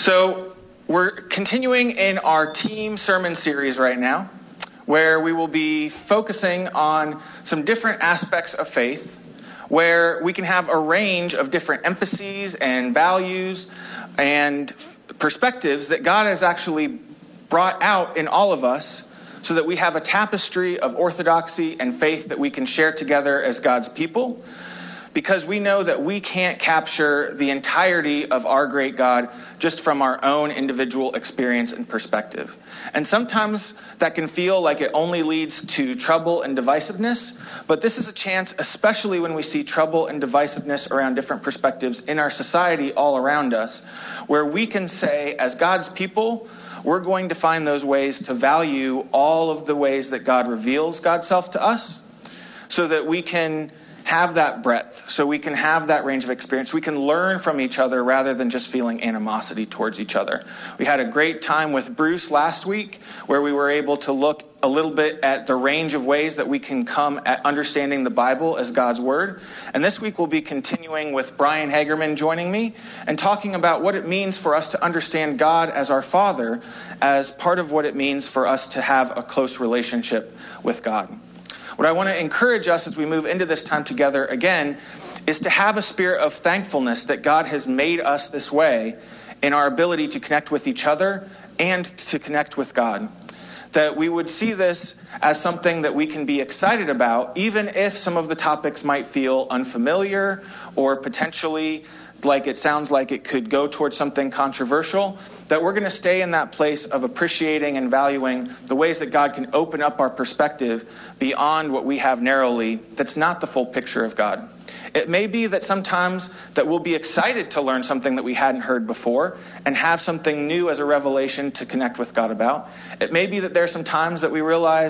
So we're continuing in our team sermon series right now, where we will be focusing on some different aspects of faith, where we can have a range of different emphases and values and perspectives that God has actually brought out in all of us, so that we have a tapestry of orthodoxy and faith that we can share together as God's people. Because we know that we can't capture the entirety of our great God just from our own individual experience and perspective. And sometimes that can feel like it only leads to trouble and divisiveness, but this is a chance, especially when we see trouble and divisiveness around different perspectives in our society all around us, where we can say, as God's people, we're going to find those ways to value all of the ways that God reveals God's self to us, so that we can have that breadth, so we can have that range of experience. We can learn from each other rather than just feeling animosity towards each other. We had a great time with Bruce last week, where we were able to look a little bit at the range of ways that we can come at understanding the Bible as God's Word. And this week we'll be continuing with Brian Hagerman joining me and talking about what it means for us to understand God as our Father, as part of what it means for us to have a close relationship with God. What I want to encourage us as we move into this time together again is to have a spirit of thankfulness that God has made us this way in our ability to connect with each other and to connect with God. That we would see this as something that we can be excited about, even if some of the topics might feel unfamiliar or potentially like it sounds like it could go towards something controversial, that we're going to stay in that place of appreciating and valuing the ways that God can open up our perspective beyond what we have narrowly that's not the full picture of God. It may be that sometimes that we'll be excited to learn something that we hadn't heard before and have something new as a revelation to connect with God about. It may be that there's some times that we realize,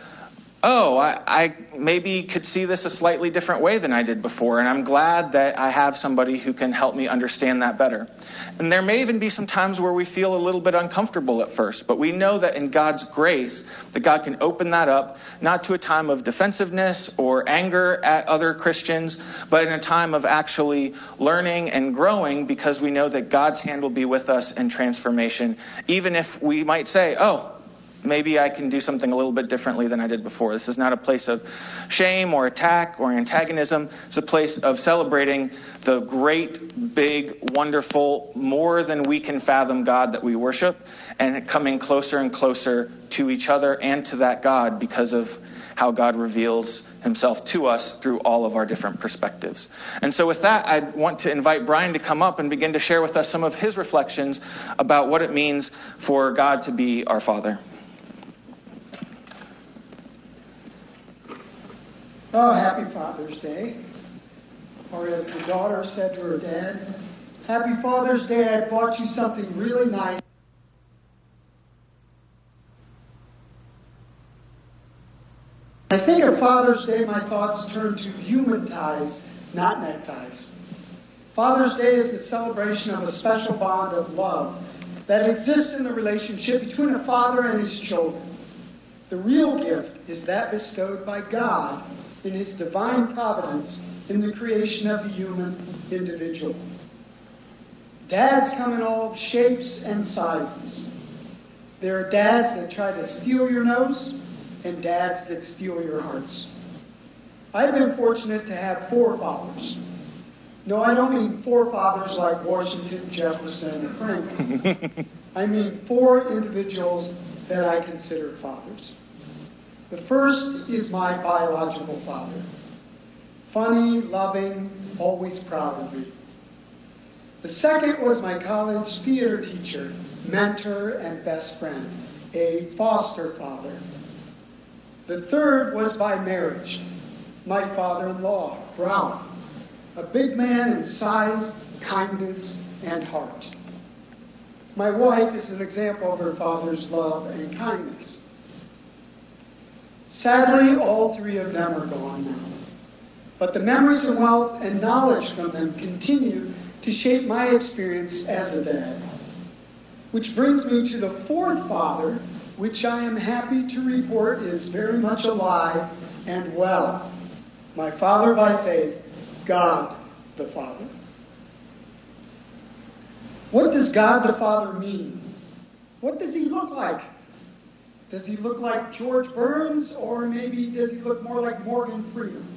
I maybe could see this a slightly different way than I did before, and I'm glad that I have somebody who can help me understand that better. And there may even be some times where we feel a little bit uncomfortable at first, but we know that in God's grace, that God can open that up, not to a time of defensiveness or anger at other Christians, but in a time of actually learning and growing, because we know that God's hand will be with us in transformation, even if we might say, maybe I can do something a little bit differently than I did before. This is not a place of shame or attack or antagonism. It's a place of celebrating the great, big, wonderful, more than we can fathom God that we worship, and coming closer and closer to each other and to that God because of how God reveals himself to us through all of our different perspectives. And so with that, I want to invite Brian to come up and begin to share with us some of his reflections about what it means for God to be our Father. Oh, happy Father's Day. Or as the daughter said to her dad, Happy Father's Day, I bought you something really nice. I think of Father's Day, my thoughts turn to human ties, not neckties. Father's Day is the celebration of a special bond of love that exists in the relationship between a father and his children. The real gift is that bestowed by God in his divine providence in the creation of the human individual. Dads come in all shapes and sizes. There are dads that try to steal your nose and dads that steal your hearts. I've been fortunate to have 4 fathers. No, I don't mean 4 fathers like Washington, Jefferson, and Franklin. I mean 4 individuals that I consider fathers. The first is my biological father. Funny, loving, always proud of me. The second was my college theater teacher, mentor, and best friend, a foster father. The third was by marriage, my father-in-law, Brown, a big man in size, kindness, and heart. My wife is an example of her father's love and kindness. Sadly, all 3 of them are gone now. But the memories and wealth and knowledge from them continue to shape my experience as a dad. Which brings me to the 4th father, which I am happy to report is very much alive and well. My father by faith, God the Father. What does God the Father mean? What does he look like? Does he look like George Burns, or maybe does he look more like Morgan Freeman?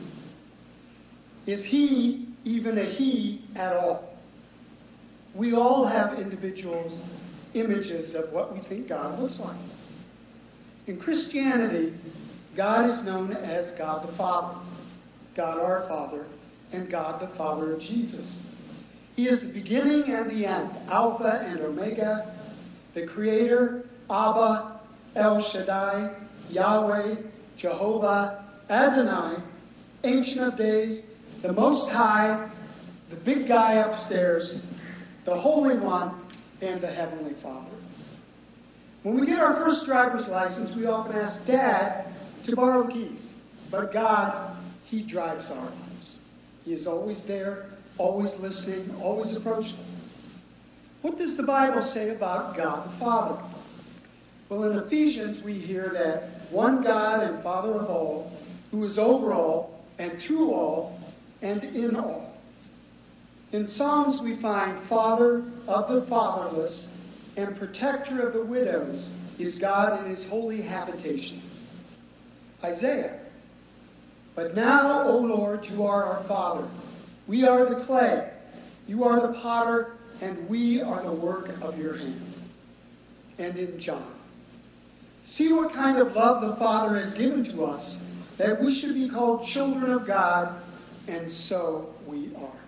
Is he even a he at all? We all have individuals' images of what we think God looks like. In Christianity, God is known as God the Father, God our Father, and God the Father of Jesus. He is the beginning and the end, Alpha and Omega, the Creator, Abba, El Shaddai, Yahweh, Jehovah, Adonai, Ancient of Days, the Most High, the big guy upstairs, the Holy One, and the Heavenly Father. When we get our first driver's license, we often ask Dad to borrow the keys. But God, He drives our lives. He is always there, always listening, always approachable. What does the Bible say about God the Father? Well, in Ephesians, we hear that one God and Father of all, who is over all and through all and in all. In Psalms, we find Father of the fatherless and protector of the widows is God in His holy habitation. Isaiah, but now, O Lord, you are our Father. We are the clay. You are the potter, and we are the work of your hand. And in John, see what kind of love the Father has given to us, that we should be called children of God, and so we are.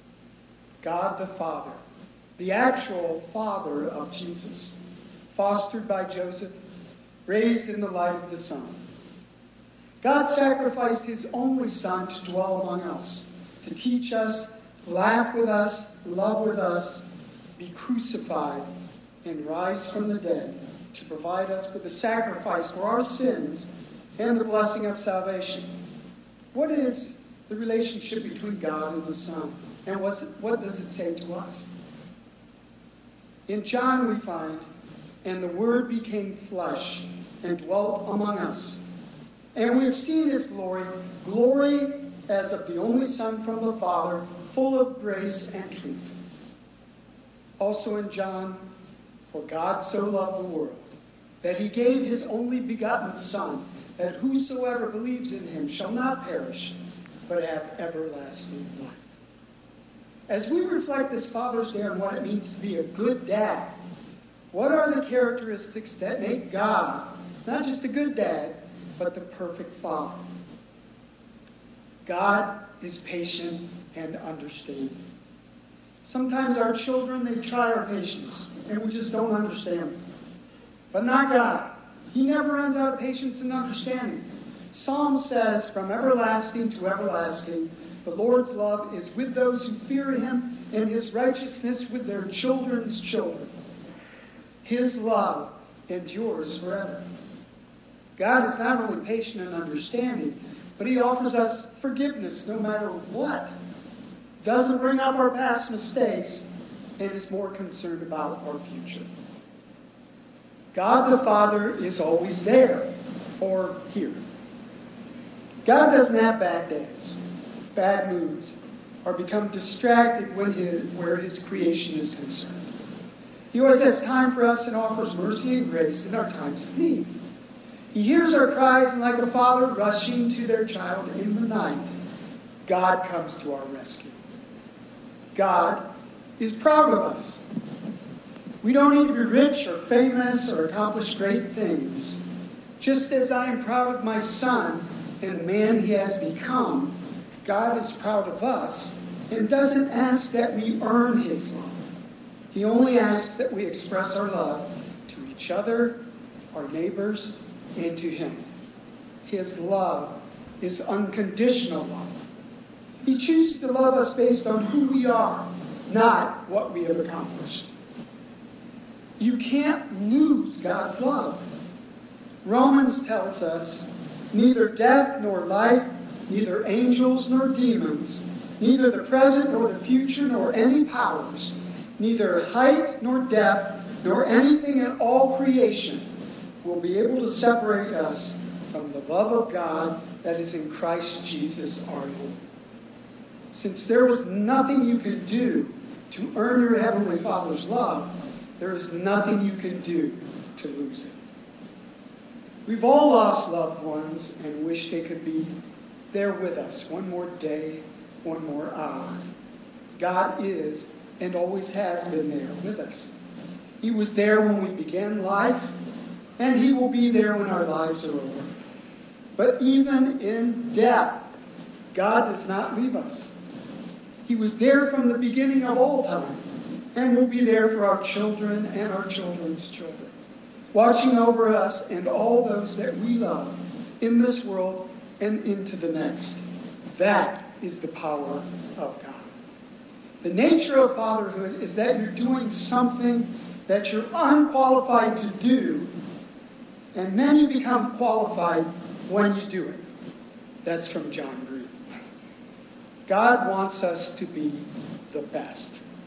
God the Father, the actual Father of Jesus, fostered by Joseph, raised in the light of the sun. God sacrificed His only Son to dwell among us, to teach us, laugh with us, love with us, be crucified, and rise from the dead, to provide us with a sacrifice for our sins and the blessing of salvation. What is the relationship between God and the Son? And what does it say to us? In John we find, and the Word became flesh and dwelt among us. And we have seen His glory, glory as of the only Son from the Father, full of grace and truth. Also in John, for God so loved the world, that He gave His only begotten Son, that whosoever believes in Him shall not perish, but have everlasting life. As we reflect this Father's Day on what it means to be a good dad, what are the characteristics that make God not just a good dad, but the perfect Father? God is patient and understanding. Sometimes our children, they try our patience, and we just don't understand them. But not God. He never runs out of patience and understanding. Psalm says, from everlasting to everlasting, the Lord's love is with those who fear Him, and His righteousness with their children's children. His love endures forever. God is not only patient and understanding, but He offers us forgiveness no matter what. Doesn't bring up our past mistakes, and is more concerned about our future. God the Father is always there, or here. God doesn't have bad days, bad moods, or become distracted where His creation is concerned. He always has time for us and offers mercy and grace in our times of need. He hears our cries, and like a father rushing to their child in the night, God comes to our rescue. God is proud of us. We don't need to be rich or famous or accomplish great things. Just as I am proud of my Son and the man He has become, God is proud of us and doesn't ask that we earn His love. He only asks that we express our love to each other, our neighbors, and to Him. His love is unconditional love. He chooses to love us based on who we are, not what we have accomplished. You can't lose God's love. Romans tells us, neither death nor life, neither angels nor demons, neither the present nor the future nor any powers, neither height nor depth nor anything in all creation will be able to separate us from the love of God that is in Christ Jesus our Lord. Since there was nothing you could do to earn your Heavenly Father's love, there is nothing you can do to lose it. We've all lost loved ones and wish they could be there with us one more day, one more hour. God is and always has been there with us. He was there when we began life, and He will be there when our lives are over. But even in death, God does not leave us. He was there from the beginning of all time, and will be there for our children and our children's children, watching over us and all those that we love in this world and into the next. That is the power of God. The nature of fatherhood is that you're doing something that you're unqualified to do, and then you become qualified when you do it. That's from John Green. God wants us to be the best.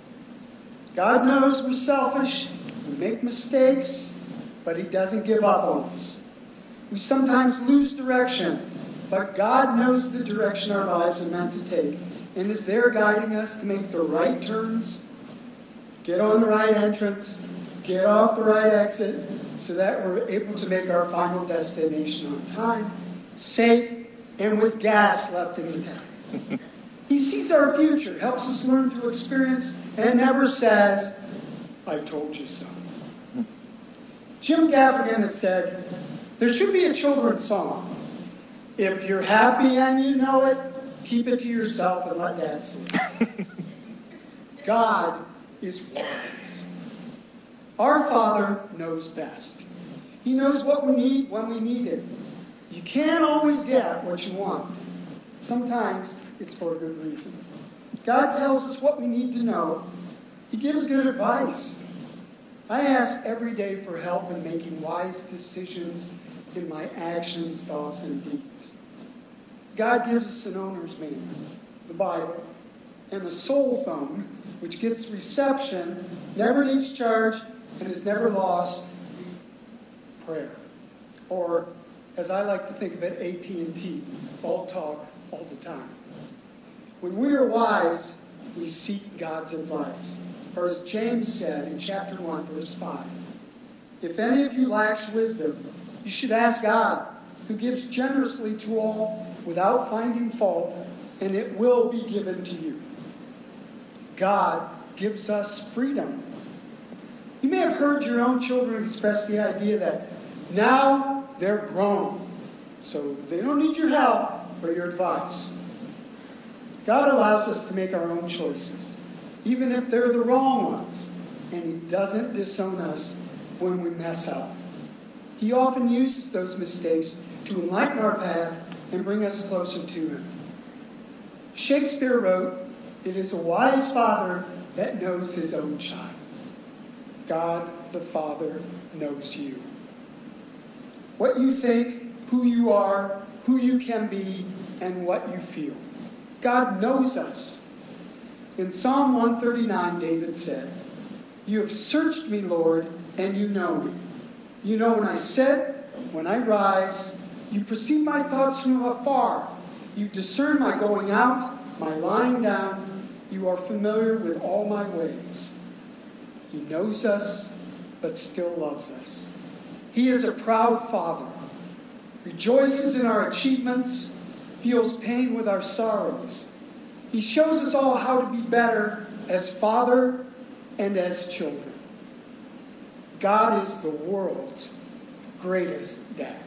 God knows we're selfish, we make mistakes, but He doesn't give up on us. We sometimes lose direction, but God knows the direction our lives are meant to take, and is there guiding us to make the right turns, get on the right entrance, get off the right exit, so that we're able to make our final destination on time, safe, and with gas left in the tank. He sees our future, helps us learn through experience, and never says, "I told you so." Jim Gaffigan has said, there should be a children's song. If you're happy and you know it, keep it to yourself and let Dad see. God is wise. Our Father knows best. He knows what we need when we need it. You can't always get what you want. Sometimes it's for a good reason. God tells us what we need to know. He gives good advice. I ask every day for help in making wise decisions in my actions, thoughts, and deeds. God gives us an owner's manual, the Bible, and a soul phone, which gets reception, never needs charge, and is never lost, prayer. Or, as I like to think of it, AT&T, all talk, all the time. When we are wise, we seek God's advice. Or as James said in chapter 1, verse 5, if any of you lacks wisdom, you should ask God, who gives generously to all without finding fault, and it will be given to you. God gives us freedom. You may have heard your own children express the idea that now they're grown, so they don't need your help or your advice. God allows us to make our own choices, even if they're the wrong ones, and He doesn't disown us when we mess up. He often uses those mistakes to enlighten our path and bring us closer to Him. Shakespeare wrote, "It is a wise father that knows his own child." God the Father knows you. What you think, who you are, who you can be, and what you feel. God knows us. In Psalm 139, David said, "You have searched me, Lord, and you know me. You know when I sit, when I rise. You perceive my thoughts from afar. You discern my going out, my lying down. You are familiar with all my ways." He knows us, but still loves us. He is a proud Father, rejoices in our achievements, feels pain with our sorrows. He shows us all how to be better as Father and as children. God is the world's greatest dad.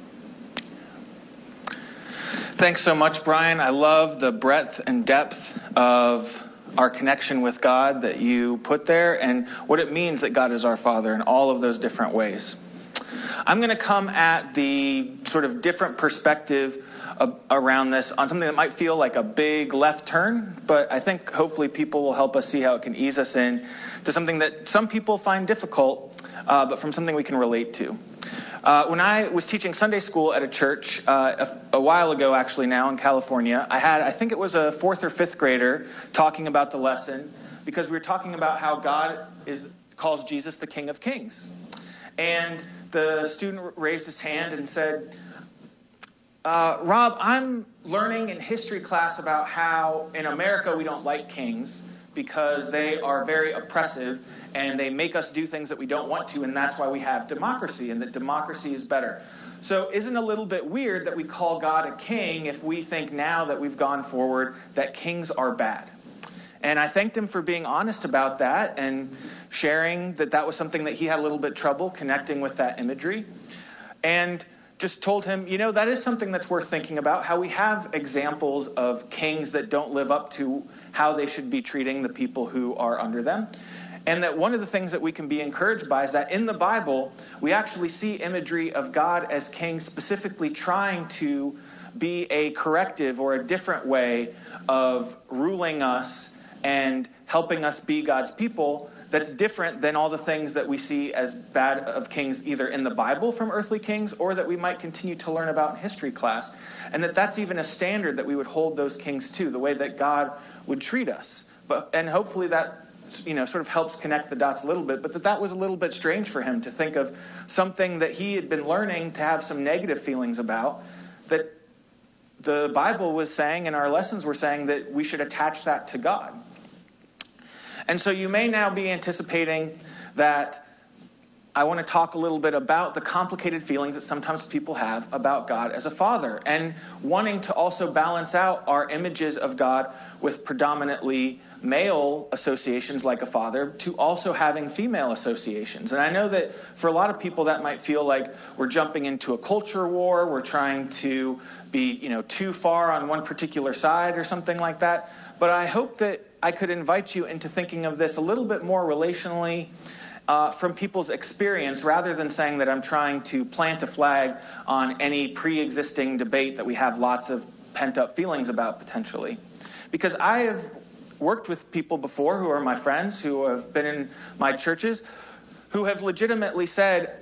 Thanks so much, Brian. I love the breadth and depth of our connection with God that you put there and what it means that God is our Father in all of those different ways. I'm going to come at the sort of different perspective around this on something that might feel like a big left turn, but I think hopefully people will help us see how it can ease us in to something that some people find difficult, but from something we can relate to. When I was teaching Sunday school at a church a while ago, actually now in California, I think it was a 4th or 5th grader talking about the lesson because we were talking about how God calls Jesus the King of Kings. And the student raised his hand and said, Rob, I'm learning in history class about how in America we don't like kings because they are very oppressive and they make us do things that we don't want to, and that's why we have democracy, and that democracy is better. So isn't it a little bit weird that we call God a king if we think now that we've gone forward that kings are bad? And I thanked him for being honest about that and sharing that that was something that he had a little bit trouble connecting with that imagery. And just told him, that is something that's worth thinking about, how we have examples of kings that don't live up to how they should be treating the people who are under them. And that one of the things that we can be encouraged by is that in the Bible, we actually see imagery of God as king specifically trying to be a corrective or a different way of ruling us and helping us be God's people that's different than all the things that we see as bad of kings either in the Bible from earthly kings or that we might continue to learn about in history class. And that's even a standard that we would hold those kings to, the way that God would treat us. And hopefully that sort of helps connect the dots a little bit, but that was a little bit strange for him to think of something that he had been learning to have some negative feelings about, that the Bible was saying and our lessons were saying that we should attach that to God. And so you may now be anticipating that I want to talk a little bit about the complicated feelings that sometimes people have about God as a father, and wanting to also balance out our images of God with predominantly male associations like a father to also having female associations. And I know that for a lot of people that might feel like we're jumping into a culture war, we're trying to be, too far on one particular side or something like that. But I hope that I could invite you into thinking of this a little bit more relationally from people's experience, rather than saying that I'm trying to plant a flag on any pre-existing debate that we have lots of pent-up feelings about potentially. Because I have worked with people before who are my friends, who have been in my churches, who have legitimately said,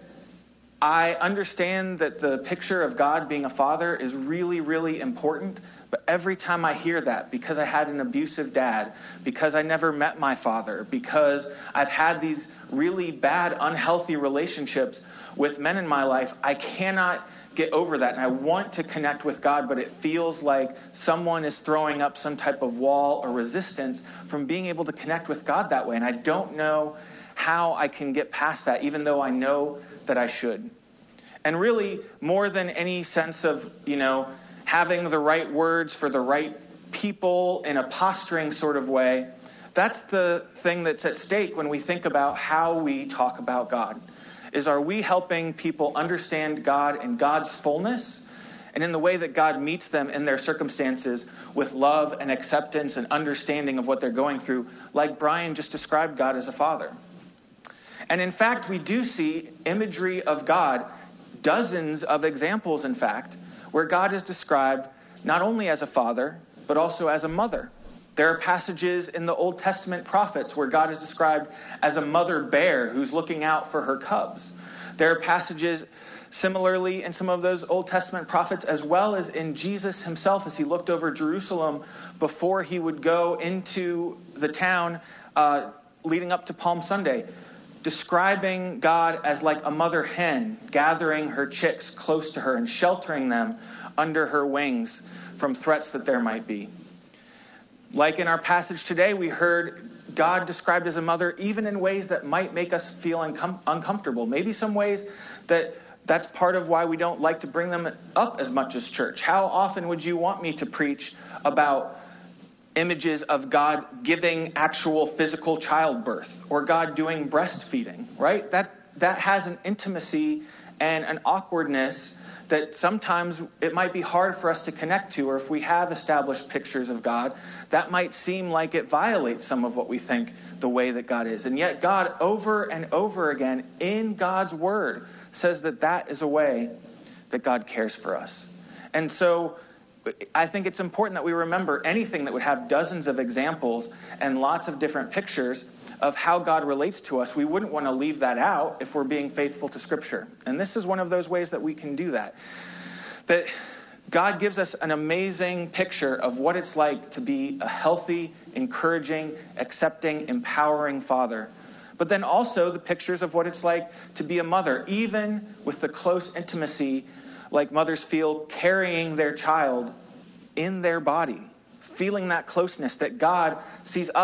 I understand that the picture of God being a father is really, really important, but every time I hear that, because I had an abusive dad, because I never met my father, because I've had these really bad, unhealthy relationships with men in my life, I cannot get over that. And I want to connect with God, but it feels like someone is throwing up some type of wall or resistance from being able to connect with God that way. And I don't know how I can get past that, even though I know that I should. And really, more than any sense of, having the right words for the right people in a posturing sort of way, that's the thing that's at stake when we think about how we talk about God. Are we helping people understand God in God's fullness and in the way that God meets them in their circumstances with love and acceptance and understanding of what they're going through, like Brian just described God as a father. And in fact, we do see imagery of God, dozens of examples, in fact, where God is described not only as a father, but also as a mother. There are passages in the Old Testament prophets where God is described as a mother bear who's looking out for her cubs. There are passages similarly in some of those Old Testament prophets, as well as in Jesus himself as he looked over Jerusalem before he would go into the town leading up to Palm Sunday, describing God as like a mother hen gathering her chicks close to her and sheltering them under her wings from threats that there might be. Like in our passage today, we heard God described as a mother even in ways that might make us feel uncomfortable. Maybe some ways that's part of why we don't like to bring them up as much as church. How often would you want me to preach about images of God giving actual physical childbirth or God doing breastfeeding, right? That has an intimacy and an awkwardness that sometimes it might be hard for us to connect to, or if we have established pictures of God, that might seem like it violates some of what we think the way that God is. And yet God over and over again in God's word says that is a way that God cares for us. And so I think it's important that we remember anything that would have dozens of examples and lots of different pictures of how God relates to us. We wouldn't want to leave that out if we're being faithful to Scripture. And this is one of those ways that we can do that. That God gives us an amazing picture of what it's like to be a healthy, encouraging, accepting, empowering father. But then also the pictures of what it's like to be a mother, even with the close intimacy like mothers feel carrying their child in their body, feeling that closeness that God sees us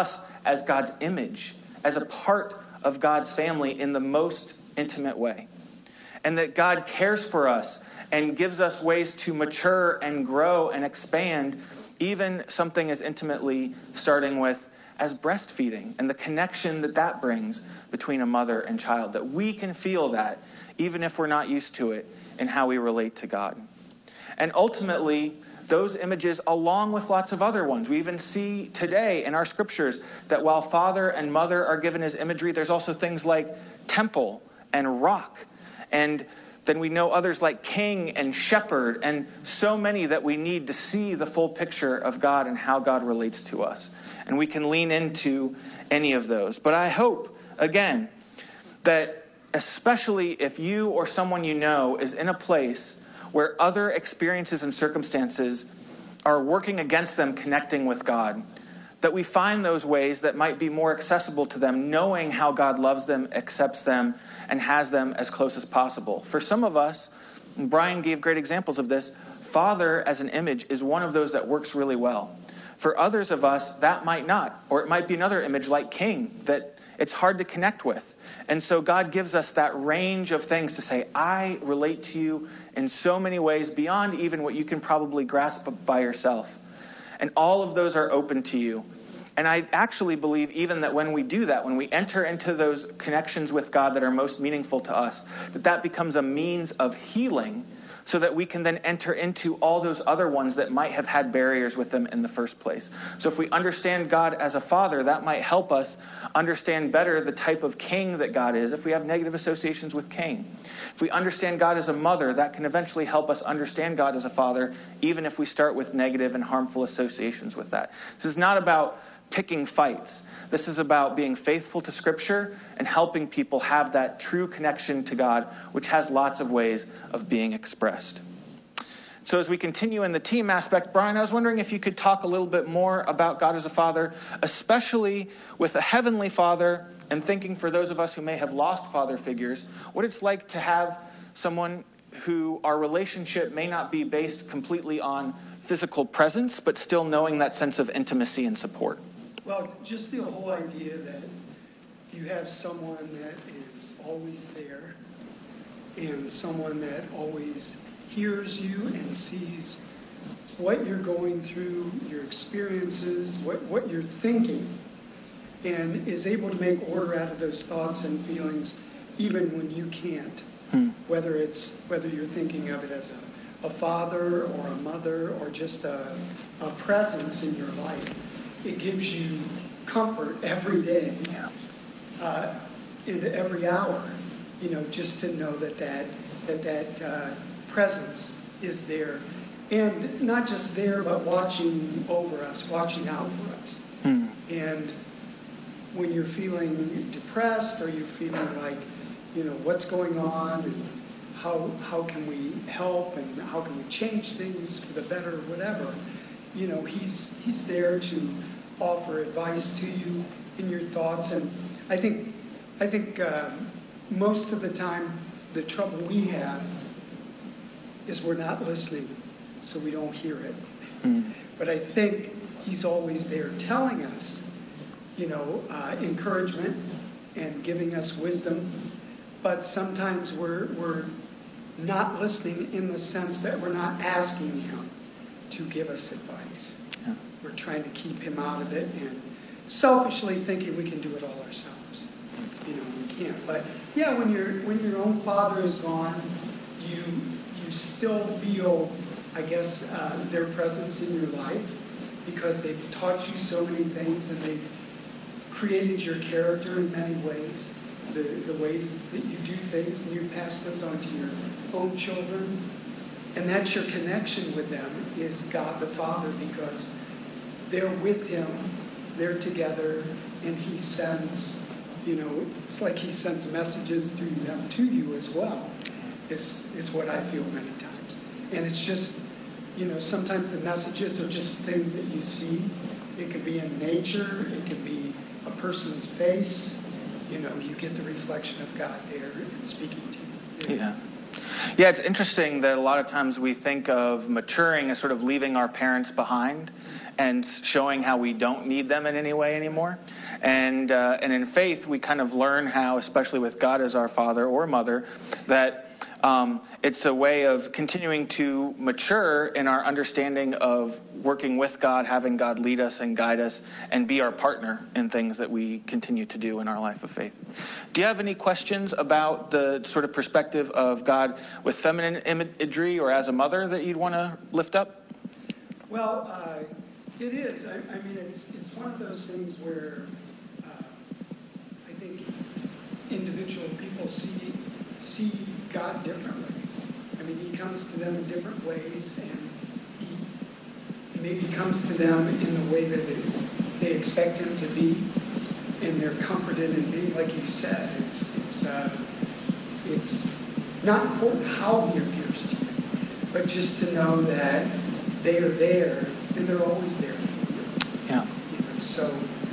as God's image, as a part of God's family in the most intimate way. And that God cares for us and gives us ways to mature and grow and expand, even something as intimately starting with as breastfeeding and the connection that brings between a mother and child, that we can feel that even if we're not used to it in how we relate to God. And ultimately, those images, along with lots of other ones, we even see today in our scriptures that while father and mother are given as imagery, there's also things like temple and rock. And then we know others like king and shepherd, and so many that we need to see the full picture of God and how God relates to us. And we can lean into any of those. But I hope, again, that especially if you or someone you know is in a place where other experiences and circumstances are working against them connecting with God, that we find those ways that might be more accessible to them, knowing how God loves them, accepts them, and has them as close as possible. For some of us, and Brian gave great examples of this, Father as an image is one of those that works really well. For others of us, that might not. Or it might be another image like King that it's hard to connect with. And so God gives us that range of things to say, I relate to you in so many ways beyond even what you can probably grasp by yourself. And all of those are open to you. And I actually believe even that when we do that, when we enter into those connections with God that are most meaningful to us, that becomes a means of healing so that we can then enter into all those other ones that might have had barriers with them in the first place. So if we understand God as a father, that might help us understand better the type of king that God is if we have negative associations with Cain. If we understand God as a mother, that can eventually help us understand God as a father, even if we start with negative and harmful associations with that. This is not about picking fights. This is about being faithful to Scripture and helping people have that true connection to God, which has lots of ways of being expressed. So as we continue in the team aspect, Brian, I was wondering if you could talk a little bit more about God as a father, especially with a heavenly father, and thinking for those of us who may have lost father figures, what it's like to have someone who our relationship may not be based completely on physical presence, but still knowing that sense of intimacy and support. Well, just the whole idea that you have someone that is always there and someone that always hears you and sees what you're going through, your experiences, what you're thinking, and is able to make order out of those thoughts and feelings even when you can't. Whether you're thinking of it as a father or a mother or just a presence in your life. It gives you comfort every day, in every hour, just to know that presence is there. And not just there, but watching over us, watching out for us. And when you're feeling depressed or you're feeling like, what's going on and how can we help and how can we change things for the better, whatever, he's there to offer advice to you in your thoughts. And I think most of the time the trouble we have is we're not listening, so we don't hear it. But I think he's always there telling us, encouragement and giving us wisdom. But sometimes we're not listening in the sense that we're not asking him to give us advice. Yeah. We're trying to keep him out of it and selfishly thinking we can do it all ourselves. We can't. But yeah, when your own father is gone, you still feel, I guess, their presence in your life because they've taught you so many things and they've created your character in many ways. The ways that you do things, and you pass those on to your own children. And that's your connection with them, is God the Father, because they're with him, they're together, and he sends, it's like he sends messages through them to you as well, is what I feel many times. And it's just, sometimes the messages are just things that you see. It could be in nature, it could be a person's face. You get the reflection of God there and speaking to you. Yeah, it's interesting that a lot of times we think of maturing as sort of leaving our parents behind. and showing how we don't need them in any way anymore. And in faith, we kind of learn how, especially with God as our father or mother, that it's a way of continuing to mature in our understanding of working with God, having God lead us and guide us, and be our partner in things that we continue to do in our life of faith. Do you have any questions about the sort of perspective of God with feminine imagery or as a mother that you'd want to lift up? Well, it is. I mean, it's one of those things where I think individual people see God differently. I mean, he comes to them in different ways, and he maybe comes to them in the way that they expect him to be, and they're comforted in being, like you said. It's not important how he appears to you, but just to know that they are there, and they're always there for you. Yeah. So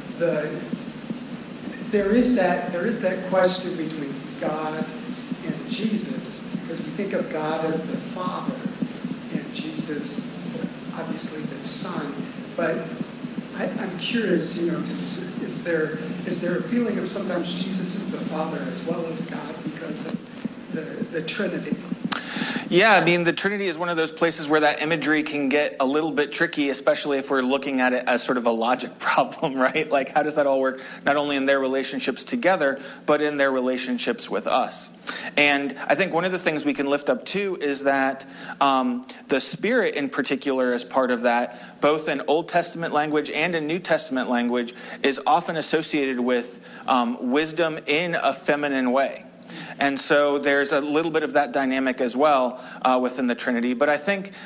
there is that question between God and Jesus, because we think of God as the Father and Jesus, obviously the Son. But I'm curious, is there a feeling of sometimes Jesus is the Father as well as God because of the Trinity? Yeah, I mean, the Trinity is one of those places where that imagery can get a little bit tricky, especially if we're looking at it as sort of a logic problem, right? Like, how does that all work, not only in their relationships together, but in their relationships with us? And I think one of the things we can lift up, too, is that the Spirit in particular is part of that, both in Old Testament language and in New Testament language, is often associated with wisdom in a feminine way. And so there's a little bit of that dynamic as well within the Trinity. But I think,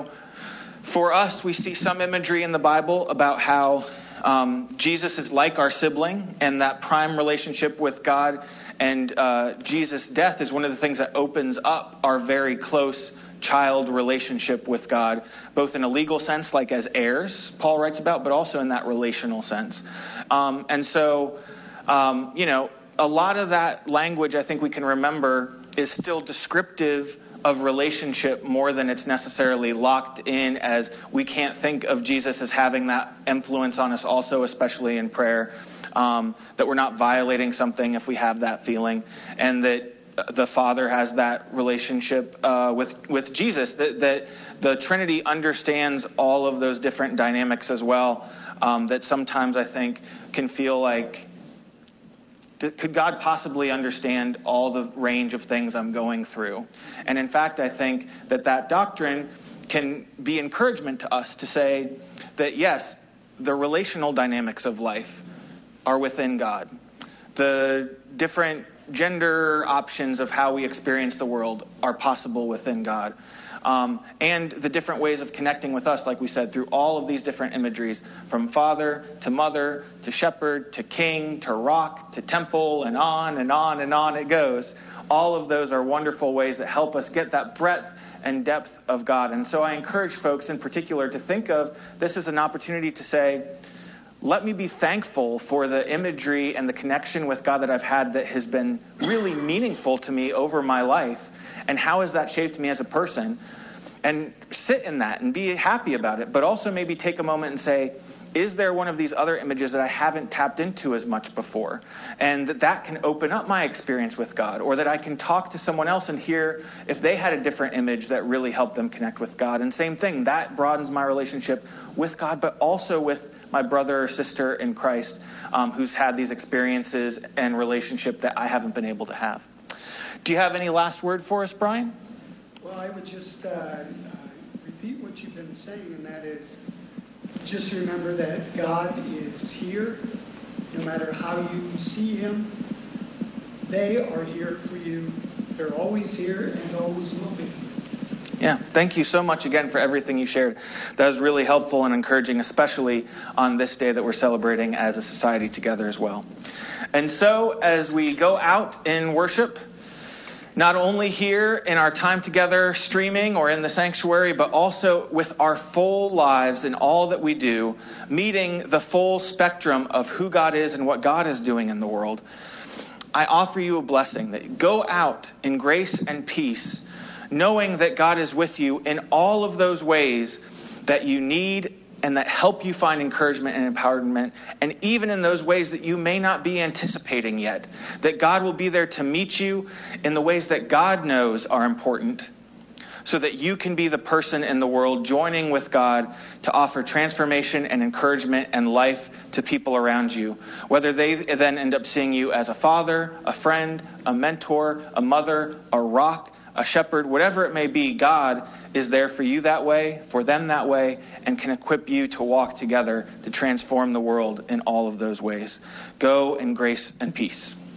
for us, we see some imagery in the Bible about how Jesus is like our sibling, and that prime relationship with God, and Jesus' death is one of the things that opens up our very close child relationship with God, both in a legal sense, like as heirs, Paul writes about, but also in that relational sense. And so, a lot of that language, I think we can remember, is still descriptive of relationship more than it's necessarily locked in, as we can't think of Jesus as having that influence on us also, especially in prayer, that we're not violating something if we have that feeling, and that the Father has that relationship with Jesus, that the Trinity understands all of those different dynamics as well, that sometimes I think can feel like, could God possibly understand all the range of things I'm going through? And in fact, I think that doctrine can be encouragement to us to say that, yes, the relational dynamics of life are within God. The different gender options of how we experience the world are possible within God. And the different ways of connecting with us, like we said, through all of these different imageries, from father to mother to shepherd to king to rock to temple, and on and on and on it goes. All of those are wonderful ways that help us get that breadth and depth of God. And so I encourage folks in particular to think of this as an opportunity to say, let me be thankful for the imagery and the connection with God that I've had that has been really meaningful to me over my life. And how has that shaped me as a person? And sit in that and be happy about it. But also maybe take a moment and say, is there one of these other images that I haven't tapped into as much before? And that can open up my experience with God. Or that I can talk to someone else and hear if they had a different image that really helped them connect with God. And same thing, that broadens my relationship with God, but also with my brother or sister in Christ who's had these experiences and relationship that I haven't been able to have. Do you have any last word for us, Brian? Well, I would just repeat what you've been saying, and that is just remember that God is here. No matter how you see him, they are here for you. They're always here and always will be. Yeah, thank you so much again for everything you shared. That was really helpful and encouraging, especially on this day that we're celebrating as a society together as well. And so, as we go out in worship, not only here in our time together streaming or in the sanctuary, but also with our full lives in all that we do, meeting the full spectrum of who God is and what God is doing in the world, I offer you a blessing that go out in grace and peace, knowing that God is with you in all of those ways that you need and that help you find encouragement and empowerment, and even in those ways that you may not be anticipating yet, that God will be there to meet you in the ways that God knows are important, so that you can be the person in the world joining with God to offer transformation and encouragement and life to people around you, whether they then end up seeing you as a father, a friend, a mentor, a mother, a rock, a shepherd, whatever it may be. God is there for you that way, for them that way, and can equip you to walk together to transform the world in all of those ways. Go in grace and peace.